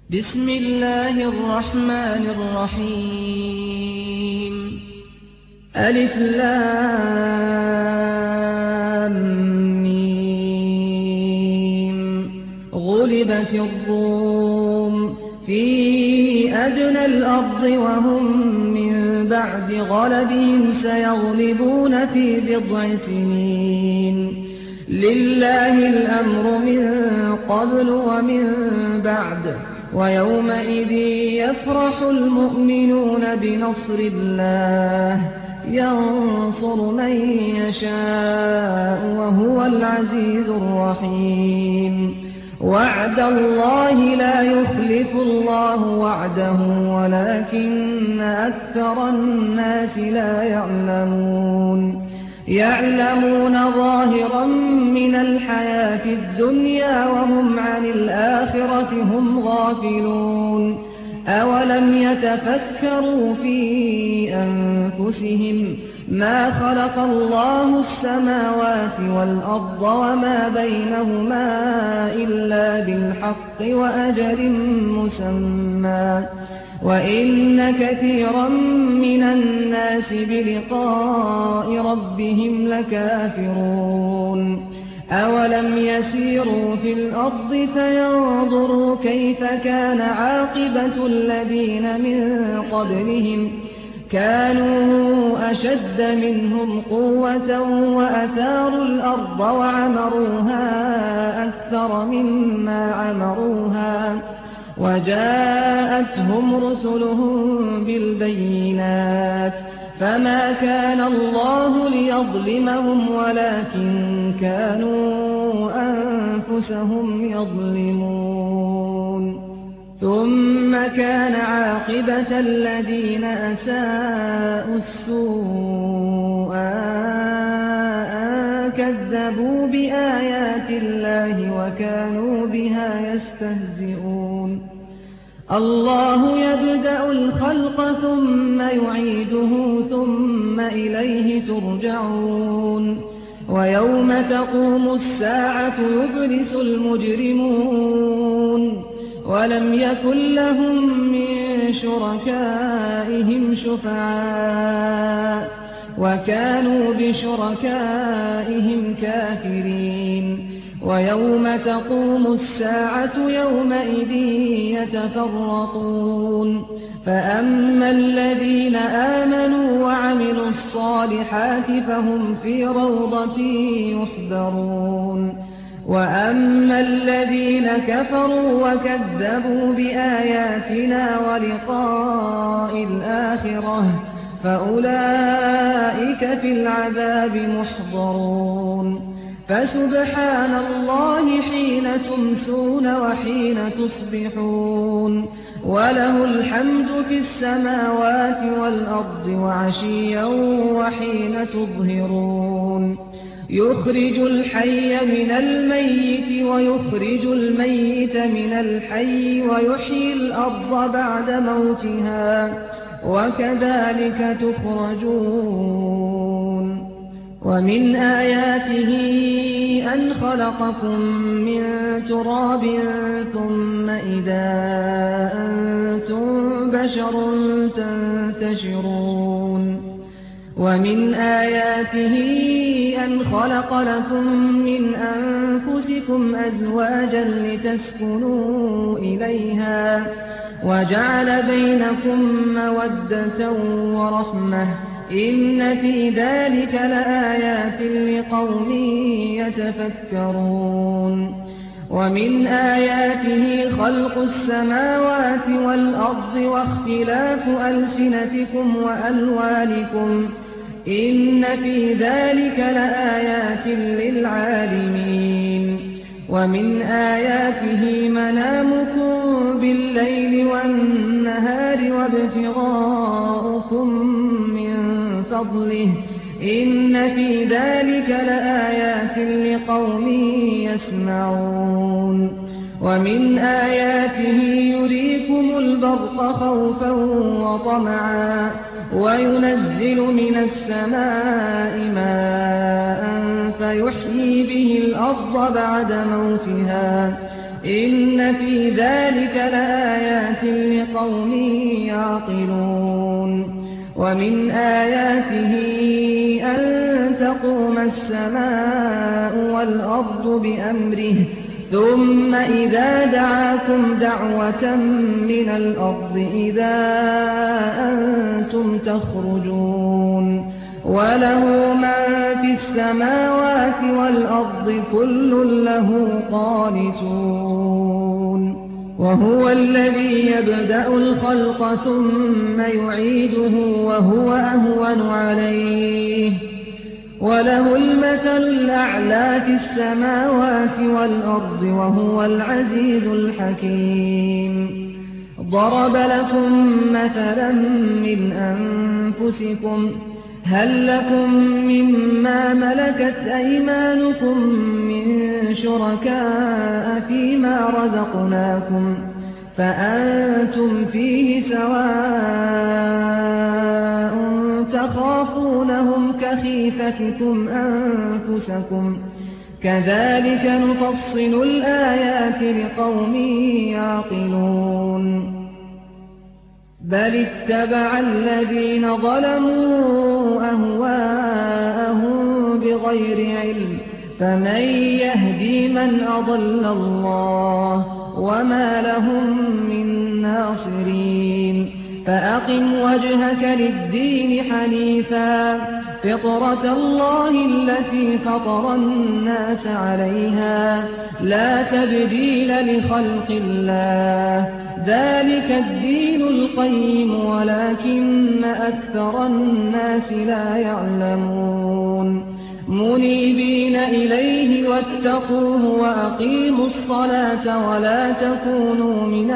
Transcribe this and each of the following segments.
بسم الله الرحمن الرحيم ألف لام ميم غلبت الروم في أدنى الأرض وهم من بعد غلبهم سيغلبون في بضع سنين لله الأمر من قبل ومن بعد ويومئذ يفرح المؤمنون بنصر الله ينصر من يشاء وهو العزيز الرحيم وعد الله لا يخلف الله وعده ولكن أكثر الناس لا يعلمون ظاهرا من الحياة الدنيا وهم عن الآخرة هم غافلون أولم يتفكروا في أنفسهم ما خلق الله السماوات والأرض وما بينهما إلا بالحق وأجل مسمى وإن كثيرا من الناس بلقاء ربهم لكافرون أولم يسيروا في الأرض فينظروا كيف كان عاقبة الذين من قبلهم كانوا أشد منهم قوة وأثاروا الأرض وعمروها أكثر مما عمروها وجاءتهم رسلهم بالبينات فما كان الله ليظلمهم ولكن كانوا أنفسهم يظلمون ثم كان عاقبة الذين أساءوا السوء أن كذبوا بآيات الله وكانوا بها يستهزئون الله يبدأ الخلق ثم يعيده ثم إليه ترجعون ويوم تقوم الساعة يبلس المجرمون ولم يكن لهم من شركائهم شفعاء وكانوا بشركائهم كافرين ويوم تقوم الساعة يومئذ يتفرقون فأما الذين آمنوا وعملوا الصالحات فهم في روضة يحبرون وأما الذين كفروا وكذبوا بآياتنا ولقاء الآخرة فأولئك في العذاب محضرون فسبحان الله حين تمسون وحين تصبحون وله الحمد في السماوات والأرض وعشيا وحين تظهرون يخرج الحي من الميت ويخرج الميت من الحي ويحيي الأرض بعد موتها وكذلك تخرجون ومن آياته أن خلقكم من تراب ثم إذا أنتم بشر تنتشرون ومن آياته أن خلق لكم من أنفسكم أزواجا لتسكنوا إليها وجعل بينكم مودة ورحمة إن في ذلك لآيات لقوم يتفكرون ومن آياته خلق السماوات والأرض واختلاف ألسنتكم وألوانكم إن في ذلك لآيات للعالمين ومن آياته منامكم بالليل والنهار وابتغاؤكم من فضله إن في ذلك لآيات لقوم يسمعون ومن آياته يريكم البرق خوفا وطمعا وينزل من السماء ماء فيحيي به الأرض بعد موتها إن في ذلك لآيات لقوم يعقلون ومن آياته أن تقوم السماء والأرض بأمره ثم إذا دعاكم دعوة من الأرض إذا أنتم تخرجون وله من في السماوات والأرض كل له قانتون وهو الذي يبدأ الخلق ثم يعيده وهو أهون عليه وله المثل الأعلى في السماوات والأرض وهو العزيز الحكيم ضرب لكم مثلا من أنفسكم هل لكم مما ملكت أيمانكم من شركاء فيما رزقناكم فأنتم فيه سواء تخافونهم كخيفتكم أنفسكم كذلك نفصل الآيات لقوم يعقلون بل اتبع الذين ظلموا أهواءهم بغير علم فمن يهدي من أضل الله وما لهم من ناصرين فأقم وجهك للدين حنيفا فطرة الله التي فطر الناس عليها لا تبديل لخلق الله ذلك الدين القيم ولكن أكثر الناس لا يعلمون منيبين إليه واتقوه وأقيموا الصلاة ولا تكونوا من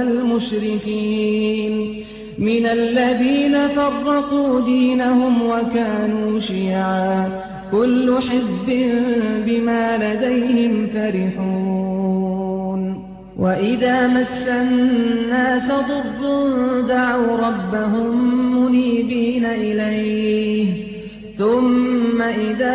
المشركين من الذين فرقوا دينهم وكانوا شيعا كل حزب بما لديهم فرحون وإذا مس الناس ضر دعوا ربهم منيبين إليه ثم إذا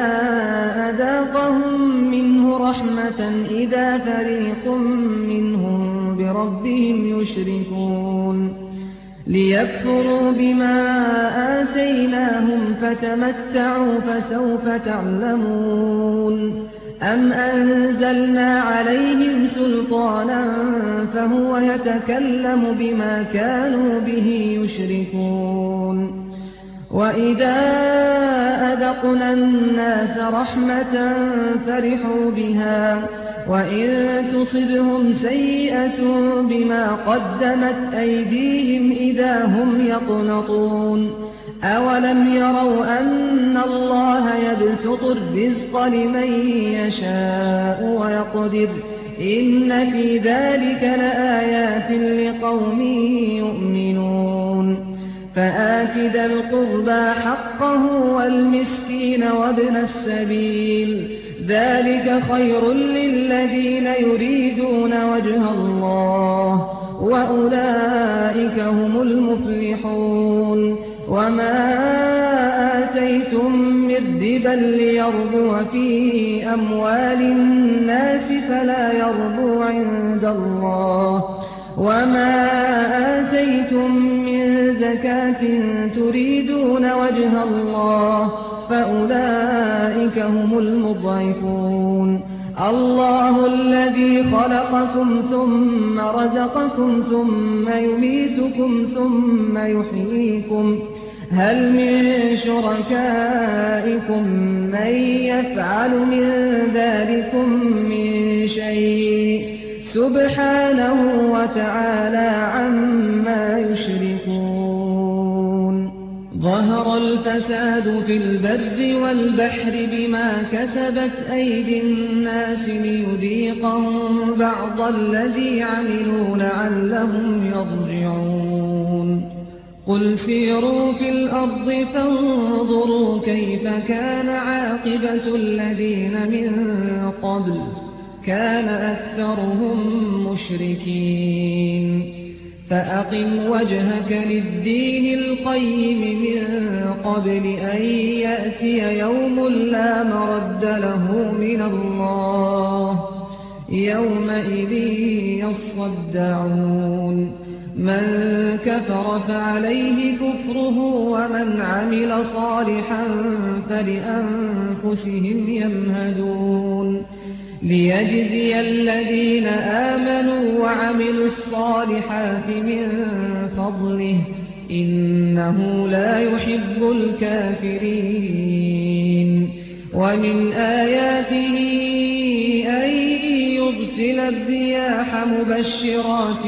أذاقهم منه رحمة إذا فريق منهم بربهم يشركون ليكفروا بما آتيناهم فتمتعوا فسوف تعلمون أم أنزلنا عليهم سلطانا فهو يتكلم بما كانوا به يشركون وإذا أذقنا الناس رحمة فرحوا بها وإن تصبهم سيئة بما قدمت أيديهم إذا هم يقنطون أولم يروا أن الله يبسط الرزق لمن يشاء ويقدر إن في ذلك لآيات لقوم يؤمنون فآت ذا القربى حقه والمسكين وابن السبيل ذلك خير للذين يريدون وجه الله وأولئك هم المفلحون وما آتيتم من ربا ليربو في أموال الناس فلا يربو عند الله وما آتيتم من زكاة تريدون وجه الله فأولئك هم المضعفون الله الذي خلقكم ثم رزقكم ثم يميتكم ثم يحييكم هل من شركائكم من يفعل من ذلكم من شيء سبحانه وتعالى عما يشركون ظهر الفساد في البر والبحر بما كسبت أيدي الناس ليذيقهم بعض الذي عملوا لعلهم يرجعون قل سيروا في الأرض فانظروا كيف كان عاقبة الذين من قبل كان أكثرهم مشركين فأقم وجهك للدين القيم من قبل أن يأتي يوم لا مرد له من الله يومئذ يصدعون من كفر فعليه كفره ومن عمل صالحا فلأنفسهم يمهدون ليجزي الذين آمنوا وعملوا الصالحات من فضله إنه لا يحب الكافرين ومن آياته أن يرسل الرياح مبشرات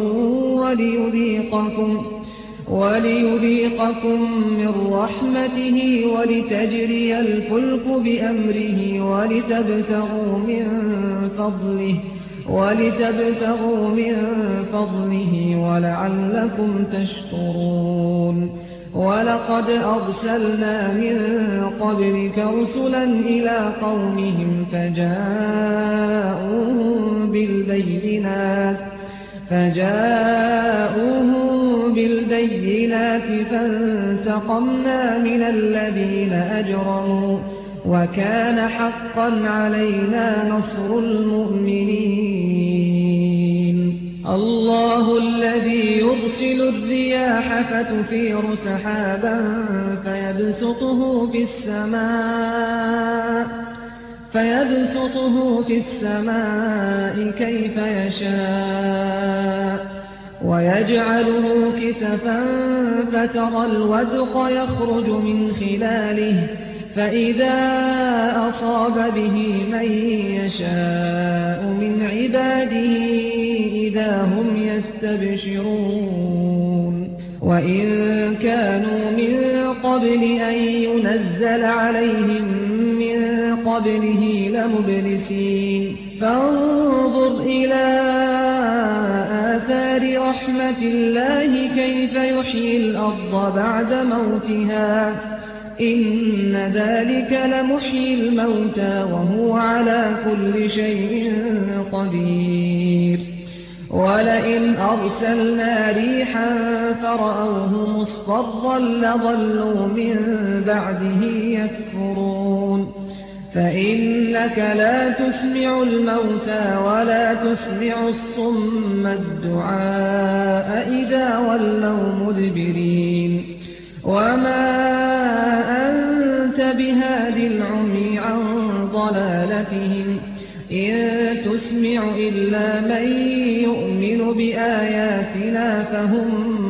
وليذيقكم من رحمته ولتجري الفلك بأمره ولتبتغوا من فضله ولعلكم تشكرون ولقد أرسلنا من قبلك رسلا إلى قومهم فجاءوهم بالبينات فانتقمنا من الذين أجرموا وكان حقا علينا نصر المؤمنين الله الذي يرسل الرياح فتثير سحابا فيبسطه في السماء كيف يشاء ويجعله كسفا فترى الودق يخرج من خلاله فإذا أصاب به من يشاء من عباده إذا هم يستبشرون وإن كانوا من قبل أن ينزل عليهم من قبله لمبلسين فانظر إلى آثار رحمة الله كيف يحيي الأرض بعد موتها إن ذلك لمحيي الموتى وهو على كل شيء قدير ولئن أرسلنا ريحا فرأوه مصفرا لظلوا من بعده يكفرون فإنك لا تسمع الموتى ولا تسمع الصم الدعاء إذا ولوا مدبرين وما أنت بهاد العمي عن ضلالتهم إن تسمع إلا من يؤمن بآياتنا فهم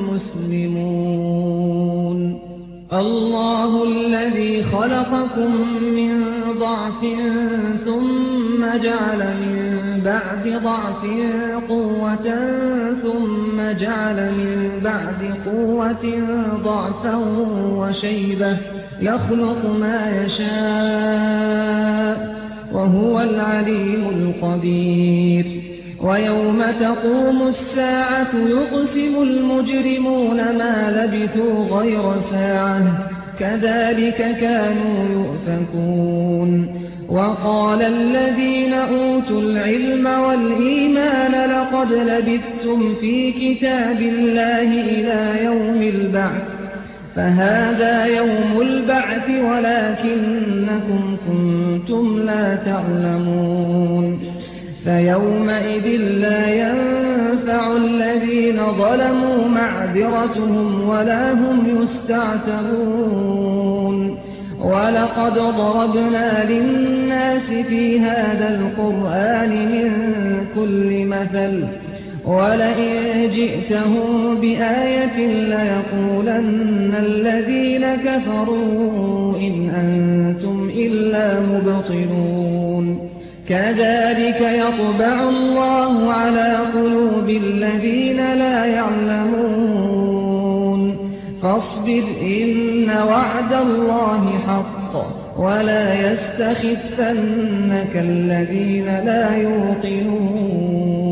مسلمون الله الذي خلقكم من ضعف ثم جعل من بعد ضعف قوة ثم جعل من بعد قوة ضعفا وشيبة يخلق ما يشاء وهو العليم القدير ويوم تقوم الساعة يقسم المجرمون ما لبثوا غير ساعة كذلك كانوا يؤفكون وقال الذين أوتوا العلم والإيمان لقد لبثتم في كتاب الله إلى يوم البعث فهذا يوم البعث ولكنكم كنتم لا تعلمون فيومئذ لا ينفع الذين ظلموا معذرتهم ولا هم يستعتبون ولقد ضربنا للناس في هذا القرآن من كل مثل ولئن جئتهم بآية ليقولن الذين كفروا إن أنتم إلا مبطلون كذلك يطبع الله على قلوب الذين لا يعلمون فاصبر إن وعد الله حق ولا يستخفنك الذين لا يوقنون